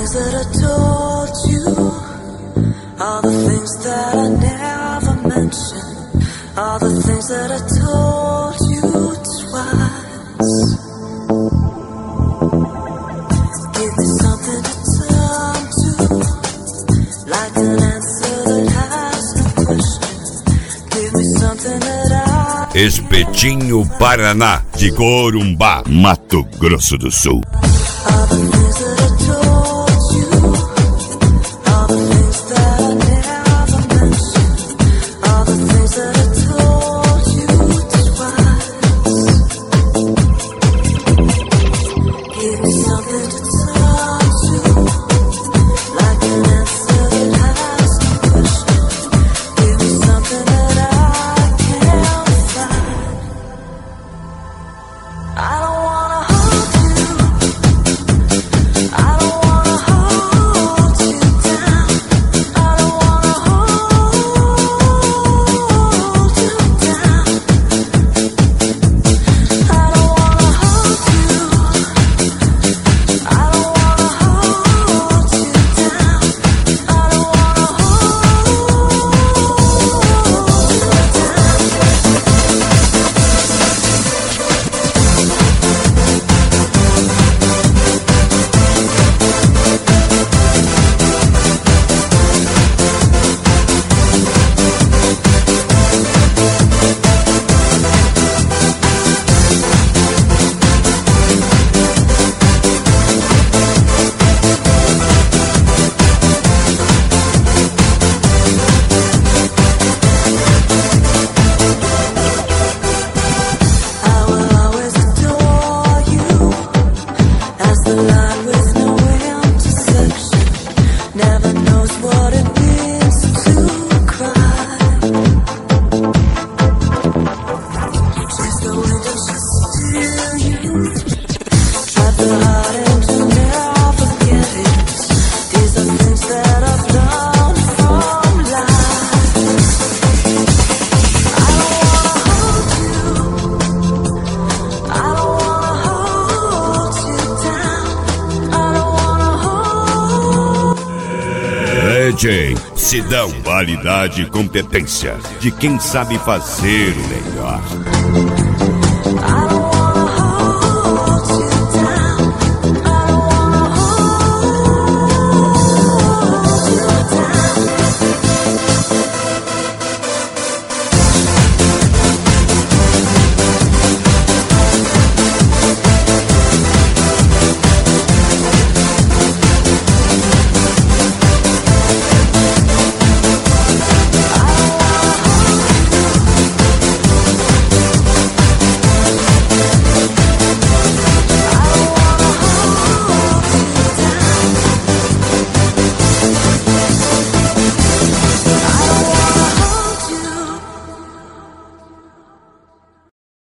things that I told you, all the things that I never mentioned, all the things that I told you twice. Give me something to turn to, like an answer that has no question. Give me something that I... Espetinho Paraná, de Corumbá, Mato Grosso do Sul. All the things that I told you, all the things that I never mentioned, all the things that I told you twice. Give me something to turn to, like an answer that has no question. Give me something that I can't find. I don't wanna hold you, I don't wanna hold you down, I don't wanna hold you down, I don't wanna hold you, I don't wanna hold you down, I don't wanna I will always adore you as the light with no intersection. Never knows what it means to cry. Chase the wind and she'll steal you. Trap the heart and you'll never get it. These are things that I've learned from life. I don't wanna hold you, I don't wanna hold you down, I don't wanna hold. DJ Sidão, qualidade e competência de quem sabe fazer o melhor.